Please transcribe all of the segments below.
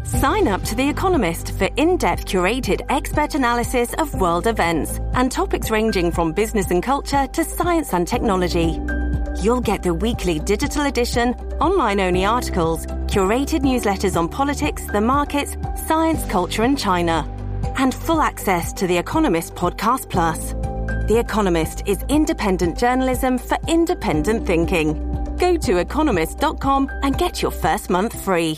Sign up to The Economist for in-depth curated expert analysis of world events and topics ranging from business and culture to science and technology. You'll get the weekly digital edition, online-only articles, curated newsletters on politics, the markets, science, culture and China, and full access to The Economist Podcast Plus. The Economist is independent journalism for independent thinking. Go to economist.com and get your first month free.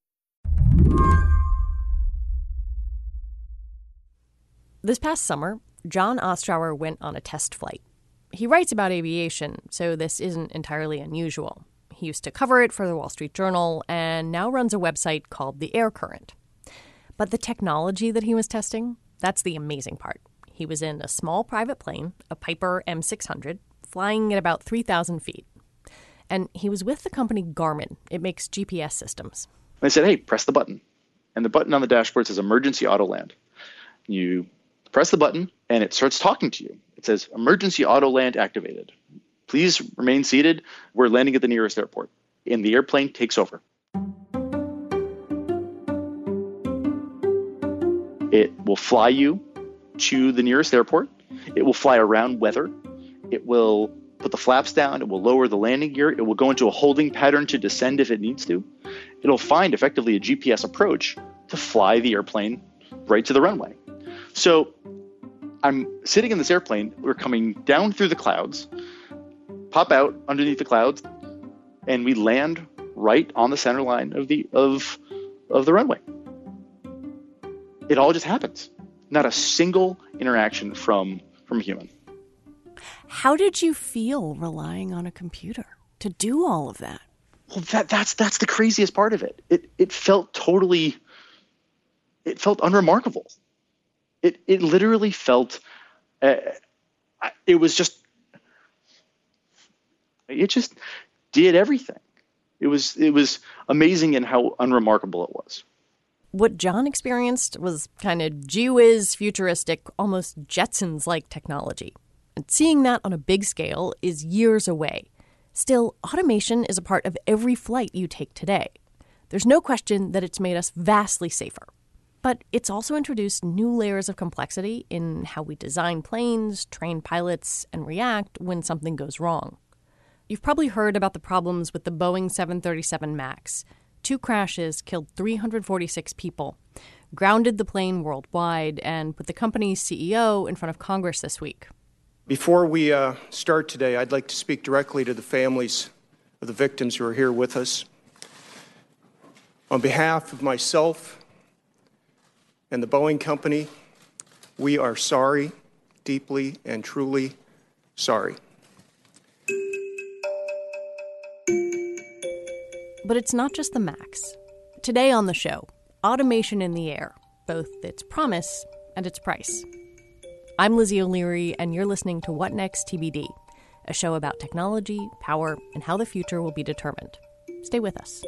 This past summer, John Ostrower went on a test flight. He writes about aviation, so this isn't entirely unusual. He used to cover it for the Wall Street Journal and now runs a website called The Air Current. But the technology that he was testing, that's the amazing part. He was in a small private plane, a Piper M600, flying at about 3,000 feet. And he was with the company Garmin. It makes GPS systems. I said, hey, press the button. And the button on the dashboard says Emergency Auto Land. You press the button, and it starts talking to you. It says, Emergency Auto Land activated. Please remain seated. We're landing at the nearest airport. And the airplane takes over. It will fly you to the nearest airport. It will fly around weather. It will put the flaps down. It will lower the landing gear. It will go into a holding pattern to descend if it needs to. It'll find effectively a GPS approach to fly the airplane right to the runway. So I'm sitting in this airplane. We're coming down through the clouds, pop out underneath the clouds, and we land right on the center line of the runway. It all just happens. Not a single interaction from a human. How did you feel relying on a computer to do all of that? Well, that's the craziest part of it. It felt unremarkable. It literally felt, it just did everything. It was amazing in how unremarkable it was. What John experienced was kind of gee-whiz, futuristic, almost Jetsons-like technology. And seeing that on a big scale is years away. Still, automation is a part of every flight you take today. There's no question that it's made us vastly safer. But it's also introduced new layers of complexity in how we design planes, train pilots, and react when something goes wrong. You've probably heard about the problems with the Boeing 737 MAX. 2 crashes killed 346 people, grounded the plane worldwide, and put the company's CEO in front of Congress this week. Before we start today, I'd like to speak directly to the families of the victims who are here with us. On behalf of myself and the Boeing Company, we are sorry, deeply and truly sorry. But it's not just the MAX. Today on the show, automation in the air, both its promise and its price. I'm Lizzie O'Leary, and you're listening to What Next TBD, a show about technology, power, and how the future will be determined. Stay with us.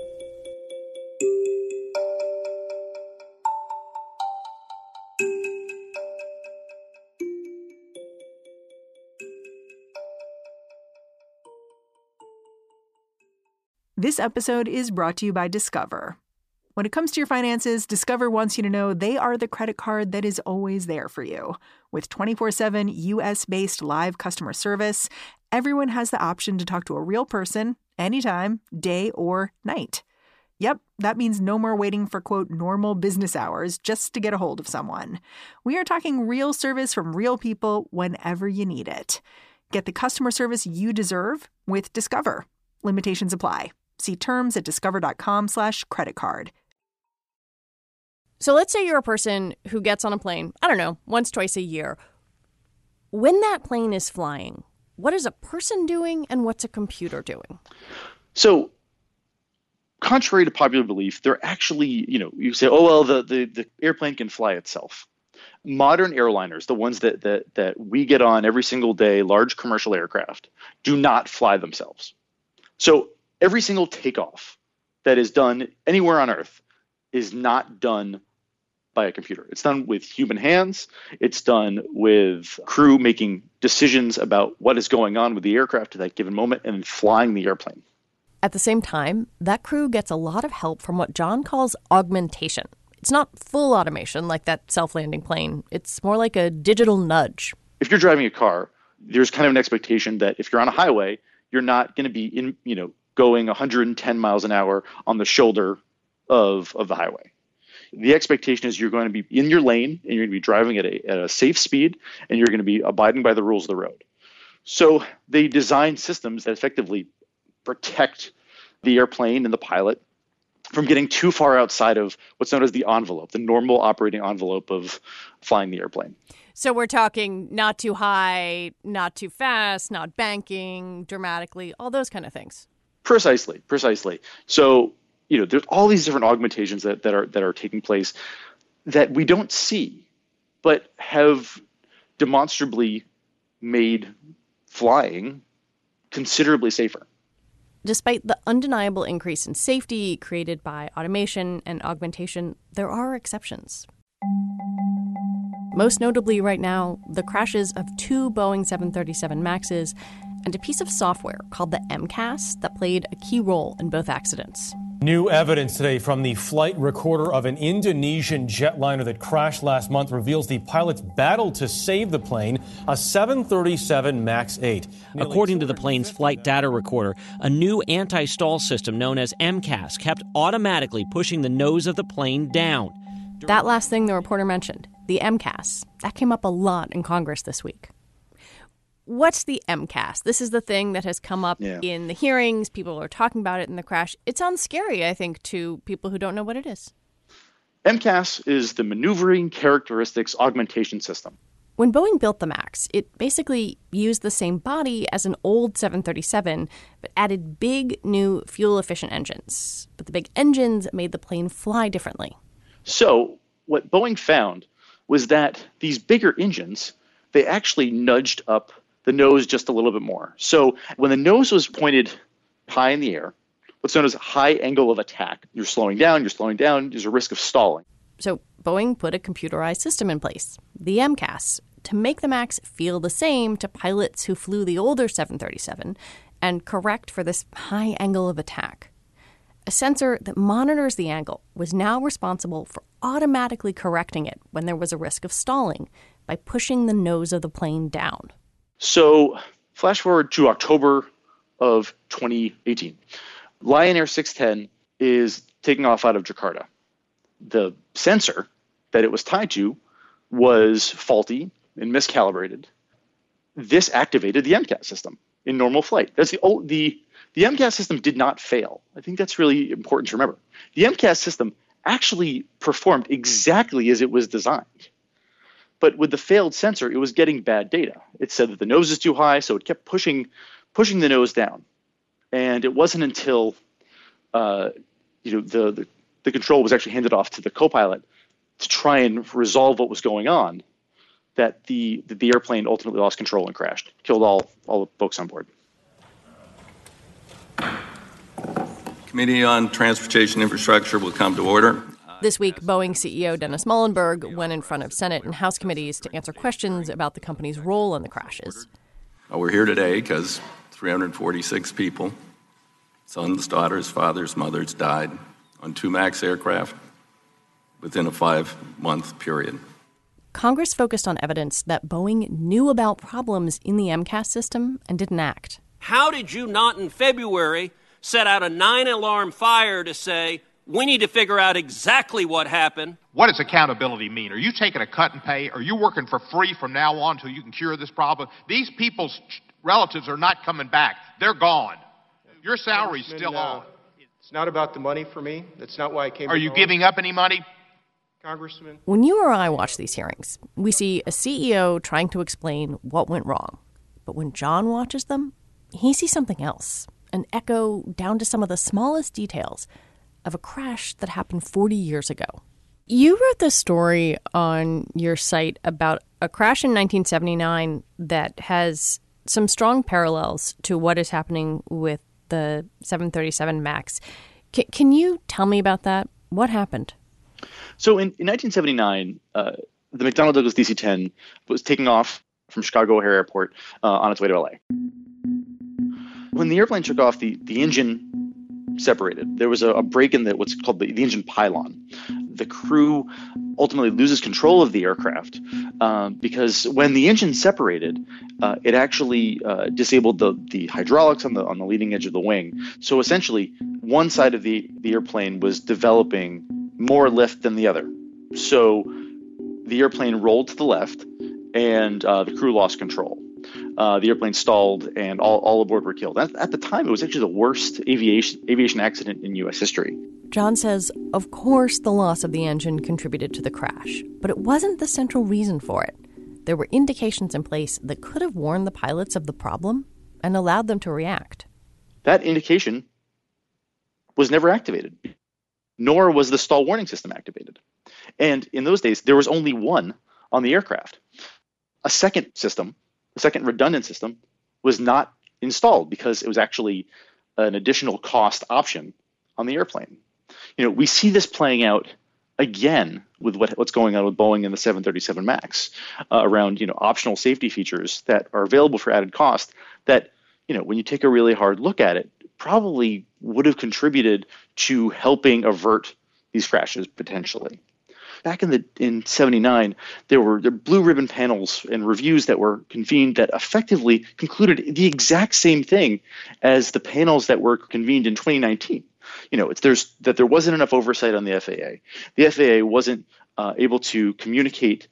This episode is brought to you by Discover. When it comes to your finances, Discover wants you to know they are the credit card that is always there for you. With 24/7 U.S.-based live customer service, everyone has the option to talk to a real person anytime, day or night. Yep, that means no more waiting for, quote, normal business hours just to get a hold of someone. We are talking real service from real people whenever you need it. Get the customer service you deserve with Discover. Limitations apply. See terms at discover.com/creditcard. So let's say you're a person who gets on a plane, I don't know, once, twice a year. When that plane is flying, what is a person doing and what's a computer doing? So, contrary to popular belief, they're actually, you say, oh, well, the airplane can fly itself. Modern airliners, the ones that we get on every single day, large commercial aircraft, do not fly themselves. So every single takeoff that is done anywhere on Earth is not done by a computer. It's done with human hands. It's done with crew making decisions about what is going on with the aircraft at that given moment and flying the airplane. At the same time, that crew gets a lot of help from what John calls augmentation. It's not full automation like that self-landing plane. It's more like a digital nudge. If you're driving a car, there's kind of an expectation that if you're on a highway, you're not going to be going 110 miles an hour on the shoulder of the highway. The expectation is you're going to be in your lane and you're going to be driving at a safe speed and you're going to be abiding by the rules of the road. So they design systems that effectively protect the airplane and the pilot from getting too far outside of what's known as the envelope, the normal operating envelope of flying the airplane. So we're talking not too high, not too fast, not banking dramatically, all those kind of things. Precisely. So, there's all these different augmentations that are taking place that we don't see, but have demonstrably made flying considerably safer. Despite the undeniable increase in safety created by automation and augmentation, there are exceptions. Most notably right now, the crashes of 2 Boeing 737 MAXs and a piece of software called the MCAS that played a key role in both accidents. New evidence today from the flight recorder of an Indonesian jetliner that crashed last month reveals the pilots battled to save the plane, a 737 MAX 8. According to the plane's flight data recorder, a new anti-stall system known as MCAS kept automatically pushing the nose of the plane down. That last thing the reporter mentioned, the MCAS, that came up a lot in Congress this week. What's the MCAS? This is the thing that has come up in the hearings. People are talking about it in the crash. It sounds scary, I think, to people who don't know what it is. MCAS is the Maneuvering Characteristics Augmentation System. When Boeing built the MAX, it basically used the same body as an old 737, but added big, new, fuel-efficient engines. But the big engines made the plane fly differently. So what Boeing found was that these bigger engines, they actually nudged up the nose just a little bit more. So when the nose was pointed high in the air, what's known as a high angle of attack, you're slowing down, there's a risk of stalling. So Boeing put a computerized system in place, the MCAS, to make the MAX feel the same to pilots who flew the older 737 and correct for this high angle of attack. A sensor that monitors the angle was now responsible for automatically correcting it when there was a risk of stalling by pushing the nose of the plane down. So flash forward to October of 2018. Lion Air 610 is taking off out of Jakarta. The sensor that it was tied to was faulty and miscalibrated. This activated the MCAS system in normal flight. That's the MCAS system did not fail. I think that's really important to remember. The MCAS system actually performed exactly as it was designed. But with the failed sensor, it was getting bad data. It said that the nose is too high, so it kept pushing the nose down. And it wasn't until the control was actually handed off to the co-pilot to try and resolve what was going on that the airplane ultimately lost control and crashed, killed all the folks on board. Committee on Transportation Infrastructure will come to order. This week, Boeing CEO Dennis Muilenburg went in front of Senate and House committees to answer questions about the company's role in the crashes. We're here today because 346 people, sons, daughters, fathers, mothers, died on 2 MAX aircraft within a 5-month period. Congress focused on evidence that Boeing knew about problems in the MCAS system and didn't act. How did you not in February set out a 9-alarm fire to say, we need to figure out exactly what happened? What does accountability mean? Are you taking a cut and pay? Are you working for free from now on until you can cure this problem? These people's relatives are not coming back. They're gone. Your salary's still on. It's not about the money for me. That's not why I came. Are you giving up any money? Congressman? When you or I watch these hearings, we see a CEO trying to explain what went wrong. But when John watches them, he sees something else, an echo down to some of the smallest details of a crash that happened 40 years ago. You wrote this story on your site about a crash in 1979 that has some strong parallels to what is happening with the 737 MAX. Can you tell me about that? What happened? So in 1979, the McDonnell Douglas DC-10 was taking off from Chicago O'Hare Airport on its way to LA. When the airplane took off, the engine separated. There was a break in what's called the engine pylon. The crew ultimately loses control of the aircraft because when the engine separated, it actually disabled the hydraulics on the leading edge of the wing. So essentially, one side of the airplane was developing more lift than the other. So the airplane rolled to the left, and the crew lost control. The airplane stalled, and all aboard were killed. At the time, it was actually the worst aviation accident in U.S. history. John says, of course, the loss of the engine contributed to the crash, but it wasn't the central reason for it. There were indications in place that could have warned the pilots of the problem and allowed them to react. That indication was never activated, nor was the stall warning system activated. And in those days, there was only one on the aircraft. A second redundant system, was not installed because it was actually an additional cost option on the airplane. We see this playing out again with what's going on with Boeing and the 737 MAX around optional safety features that are available for added cost that when you take a really hard look at it, probably would have contributed to helping avert these crashes potentially. Back in 79, there were blue ribbon panels and reviews that were convened that effectively concluded the exact same thing as the panels that were convened in 2019. There wasn't enough oversight on the FAA. The FAA wasn't able to communicate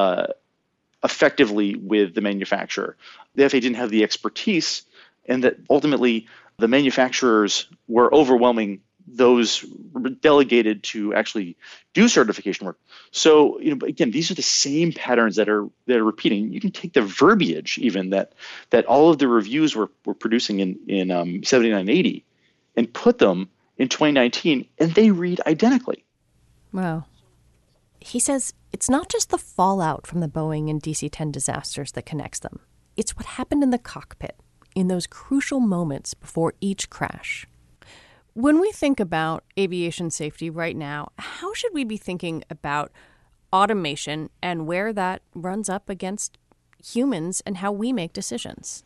effectively with the manufacturer. The FAA didn't have the expertise, and that ultimately the manufacturers were overwhelming those delegated to actually do certification work. So, again, these are the same patterns that are repeating. You can take the verbiage even that all of the reviews were producing in 79, 80 and put them in 2019, and they read identically. Wow. He says it's not just the fallout from the Boeing and DC-10 disasters that connects them. It's what happened in the cockpit in those crucial moments before each crash. When we think about aviation safety right now, how should we be thinking about automation and where that runs up against humans and how we make decisions?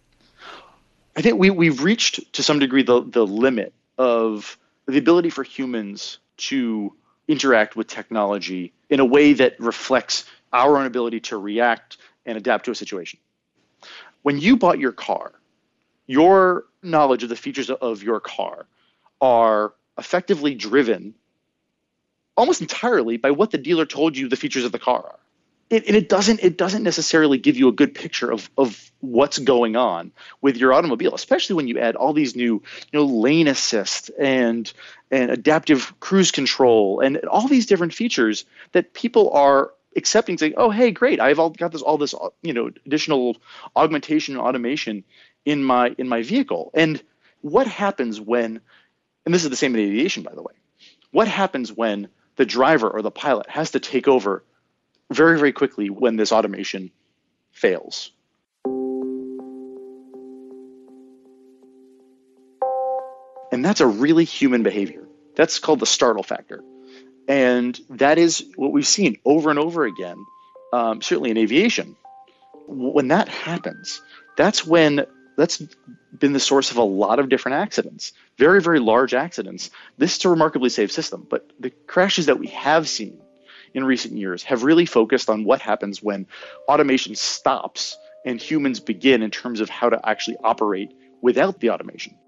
I think we've reached, to some degree, the limit of the ability for humans to interact with technology in a way that reflects our own ability to react and adapt to a situation. When you bought your car, your knowledge of the features of your car are effectively driven almost entirely by what the dealer told you the features of the car are. It doesn't necessarily give you a good picture of what's going on with your automobile, especially when you add all these new lane assist and adaptive cruise control and all these different features that people are accepting, saying, "Oh, hey, great! I've got all this additional augmentation and automation in my vehicle." And what happens when? And this is the same in aviation, by the way. What happens when the driver or the pilot has to take over very, very quickly when this automation fails? And that's a really human behavior. That's called the startle factor. And that is what we've seen over and over again, certainly in aviation. When that happens, that's been the source of a lot of different accidents, very, very large accidents. This is a remarkably safe system, but the crashes that we have seen in recent years have really focused on what happens when automation stops and humans begin in terms of how to actually operate without the automation.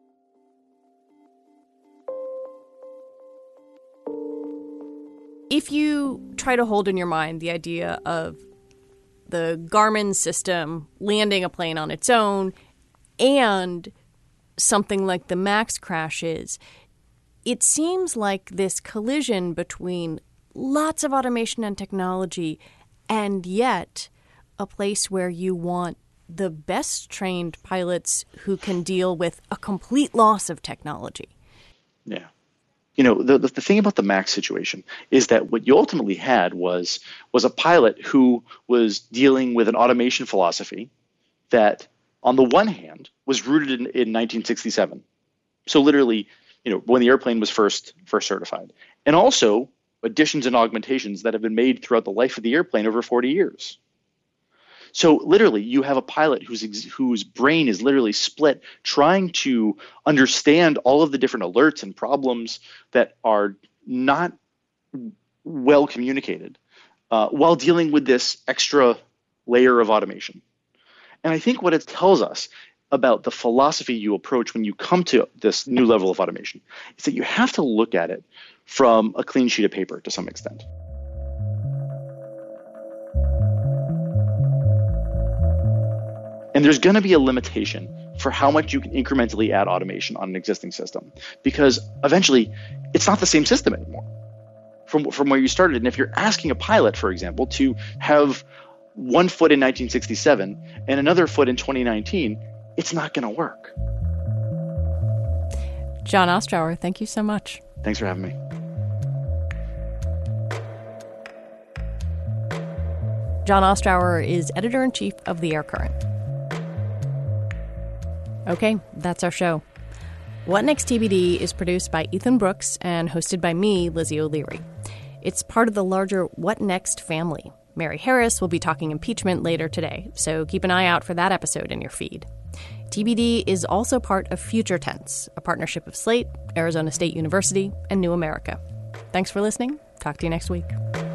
If you try to hold in your mind the idea of the Garmin system landing a plane on its own and something like the MAX crashes, it seems like this collision between lots of automation and technology and yet a place where you want the best trained pilots who can deal with a complete loss of technology. Yeah. The thing about the MAX situation is that what you ultimately had was a pilot who was dealing with an automation philosophy that, on the one hand, was rooted in 1967. So literally, when the airplane was first certified. And also additions and augmentations that have been made throughout the life of the airplane over 40 years. So literally, you have a pilot whose brain is literally split trying to understand all of the different alerts and problems that are not well communicated while dealing with this extra layer of automation. And I think what it tells us about the philosophy you approach when you come to this new level of automation is that you have to look at it from a clean sheet of paper to some extent. And there's going to be a limitation for how much you can incrementally add automation on an existing system, because eventually it's not the same system anymore from where you started. And if you're asking a pilot, for example, to have one foot in 1967 and another foot in 2019, it's not going to work. John Ostrower, thank you so much. Thanks for having me. John Ostrower is editor-in-chief of The Air Current. Okay, that's our show. What Next TBD is produced by Ethan Brooks and hosted by me, Lizzie O'Leary. It's part of the larger What Next family. Mary Harris will be talking impeachment later today, so keep an eye out for that episode in your feed. TBD is also part of Future Tense, a partnership of Slate, Arizona State University, and New America. Thanks for listening. Talk to you next week.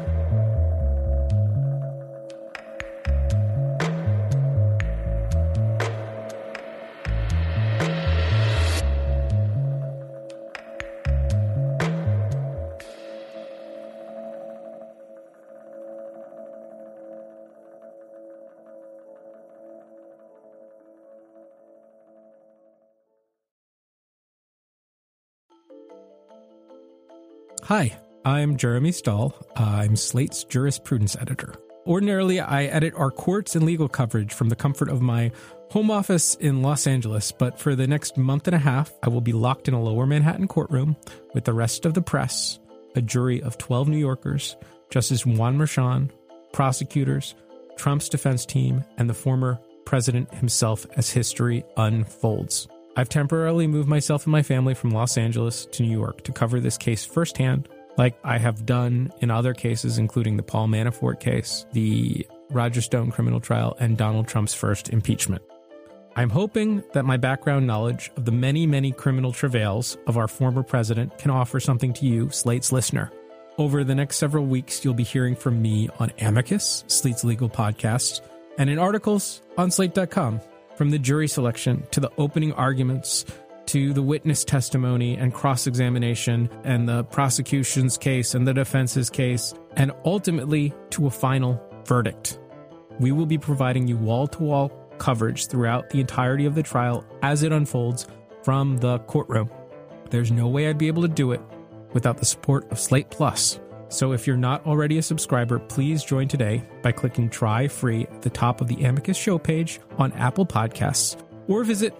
Hi, I'm Jeremy Stahl. I'm Slate's jurisprudence editor. Ordinarily, I edit our courts and legal coverage from the comfort of my home office in Los Angeles, but for the next month and a half, I will be locked in a lower Manhattan courtroom with the rest of the press, a jury of 12 New Yorkers, Justice Juan Merchan, prosecutors, Trump's defense team, and the former president himself as history unfolds. I've temporarily moved myself and my family from Los Angeles to New York to cover this case firsthand, like I have done in other cases, including the Paul Manafort case, the Roger Stone criminal trial, and Donald Trump's first impeachment. I'm hoping that my background knowledge of the many, many criminal travails of our former president can offer something to you, Slate's listener. Over the next several weeks, you'll be hearing from me on Amicus, Slate's legal podcast, and in articles on Slate.com. From the jury selection to the opening arguments to the witness testimony and cross-examination and the prosecution's case and the defense's case, and ultimately to a final verdict. We will be providing you wall-to-wall coverage throughout the entirety of the trial as it unfolds from the courtroom. There's no way I'd be able to do it without the support of Slate Plus. So if you're not already a subscriber, please join today by clicking Try Free at the top of the Amicus show page on Apple Podcasts, or visit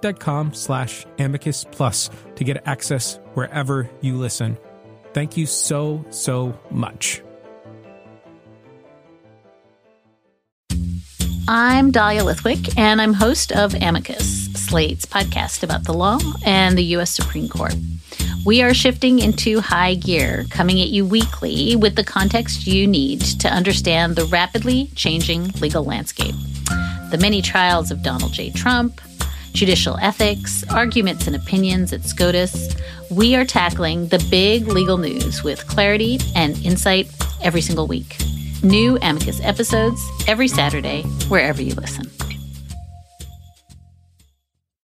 slate.com/Amicus Plus to get access wherever you listen. Thank you so, so much. I'm Dahlia Lithwick, and I'm host of Amicus, Slate's podcast about the law and the U.S. Supreme Court. We are shifting into high gear, coming at you weekly with the context you need to understand the rapidly changing legal landscape. The many trials of Donald J. Trump, judicial ethics, arguments and opinions at SCOTUS. We are tackling the big legal news with clarity and insight every single week. New Amicus episodes every Saturday, wherever you listen.